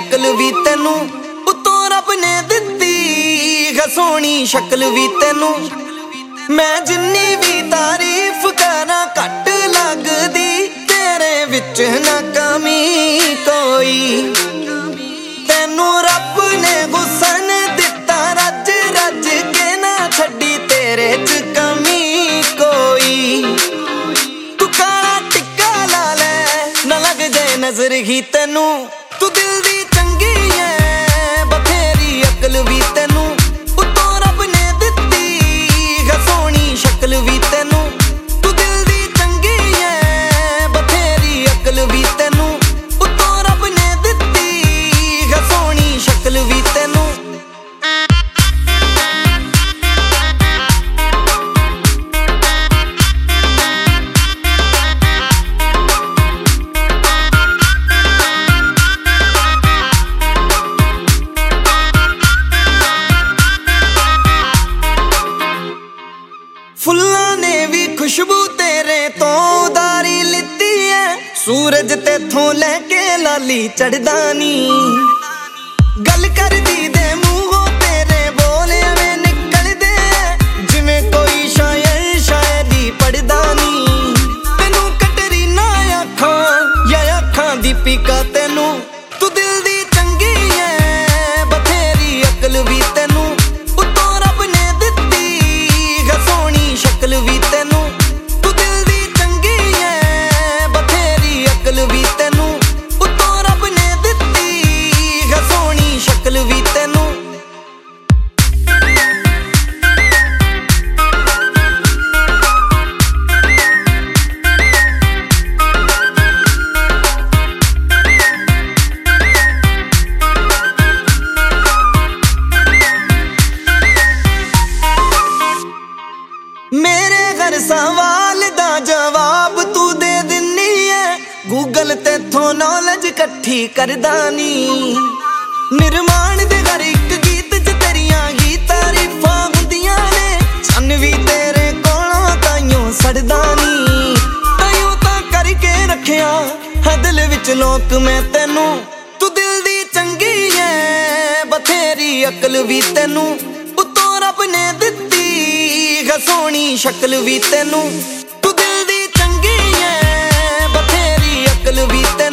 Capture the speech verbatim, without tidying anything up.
अकल भी तेनू उतों रब ने दित्ती सोहनी शक्ल भी तेनू। मैं जिन्नी भी तारीफ करा घट लगदी तेरे विच ना कमी कोई। तेनू रब ने हुसन दिता रज रज के ना छड्डी तेरे च कमी कोई। तू काला टिक्का ला ले ना लग जाए नजर ही तेनू। तू दिल दी चंगी है बथेरी अकल भी तेनू उतों रब ने दित्ती सोहनी शक्ल भी तेनू। तू दिल दी चंगी है बथेरी अकल भी तेनू उतों रब ने दित्ती सोहनी शक्ल भी तेनू। फुल्लां ने भी खुशबू तेरे तो उधारी लित्ती है। सूरज तेथों लैके लाली चढ़दा नी। गल करदी दे मूंहों तेरे बोल एवें निकलदे जिवें कोई शायर शायरी पढ़दा नी। तेनू कटरीना आखां या आखां दीपिका तेनू। तू दिल दी चंगी है बथेरी अकल भी तेनू उतों रब ने दित्ती सोहनी शक्ल भी तेनू। तू दिल दी चंगी है बथेरी अकल भी तेनू उतों रब ने दित्ती सोहनी शक्ल भी तेनू। मेरे हर सवाल दा जवाब तू दे दिन्नी है। गूगल तेथों नॉलेज कट्ठी करदा नी। निर्माण दे हर एक गीत च तेरियां ही तारीफां हुंदियां ने। सन भी तेरे कोलों ताइयों सड़दा नी। ताइयों तां करके रखिया है दिल विच लोक मैं तेनू। तू दिल दी चंगी है बथेरी अकल भी तेनू उतों रब ने दित्ती सोहनी शक्ल भी तेनू। तू दिल दी चंगी है बथेरी अकल भी तेनू।